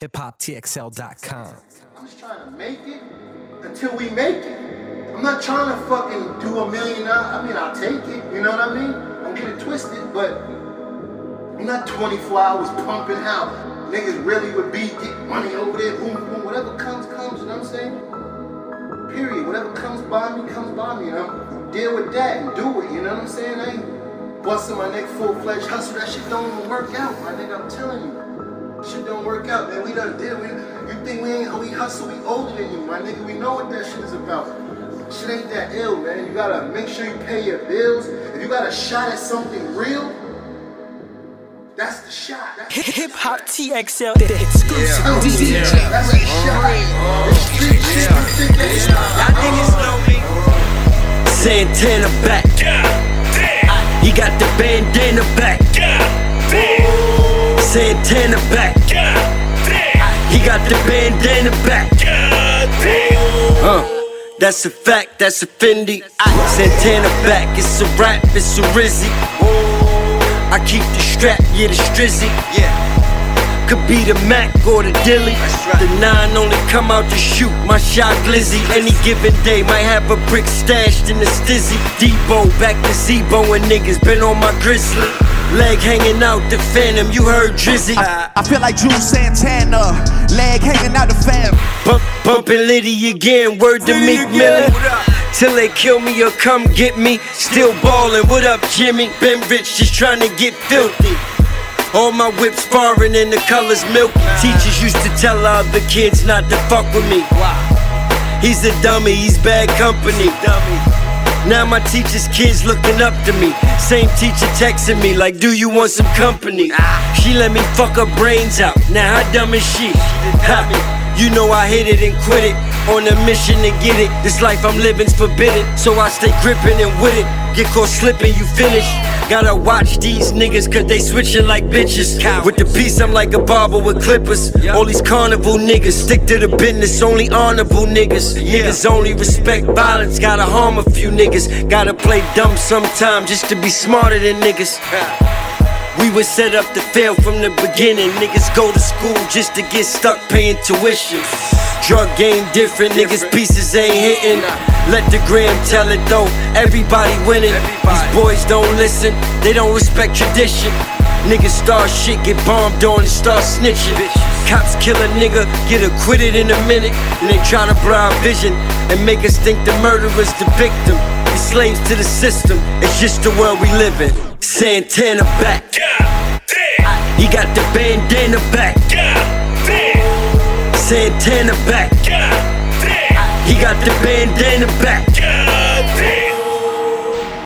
HipHopTXL.com. I'm just trying to make it until we make it. I'm not trying to fucking do $1 million. I mean, I'll take it, you know what I mean? Don't get it twisted, but I'm not 24 hours pumping out. Niggas really would be get money over there, boom, boom, whatever comes, you know what I'm saying? Period. Whatever comes by me, and I'm deal with that and do it, you know what I'm saying? I ain't busting my neck full-fledged hustle. That shit don't even work out, my nigga, I'm telling you. Shit don't work out, man. We done did. You think we hustle, we older than you, my nigga. We know what that shit is about. Shit ain't that ill, man. You gotta make sure you pay your bills. If you got a shot at something real, that's the shot. HipHopTXL, the exclusive DJ. That's the shot. The street shit, you think that's Y'all niggas know me. Santana back. He got the bandana back. Santana back. He got the bandana back. That's a fact, that's a Fendi. Santana back, it's a rap, it's a Rizzy. I keep the strap, yeah, the Strizzy. Could be the Mac or the Dilly. The 9 only come out to shoot my shot glizzy. Any given day might have a brick stashed in the stizzy. Debo back to Zebo and niggas been on my grizzly. Leg hanging out the Phantom, you heard Drizzy. I feel like Drew Santana, leg hanging out the fam. Bumpin' Liddy again, word to Meek Millie. Till they kill me or come get me. Still ballin', what up Jimmy? Been rich, just tryna get filthy. All my whips foreign and the colors milk. Teachers used to tell other kids not to fuck with me. He's a dummy, he's bad company. Now my teacher's kids looking up to me. Same teacher texting me like, do you want some company? She let me fuck her brains out, now how dumb is she? You know I hit it and quit it, on a mission to get it. This life I'm living's forbidden, so I stay gripping and with it. Get caught slipping, you finish. Gotta watch these niggas cause they switching like bitches. With the piece I'm like a barber with clippers. All these carnival niggas stick to the business, only honorable niggas. Niggas only respect violence, gotta harm a few niggas. Gotta play dumb sometime just to be smarter than niggas. We were set up to fail from the beginning. Niggas go to school just to get stuck paying tuition. Drug game different, niggas pieces ain't hitting. Let the gram tell it though, everybody winning. These boys don't listen, they don't respect tradition. Niggas start shit, get bombed on and start snitching. Cops kill a nigga, get acquitted in a minute. And they try to blind vision and make us think the murderer's the victim. We slaves to the system, it's just the world we live in. Santana back. He got the bandana back. Santana back. He got the bandana back.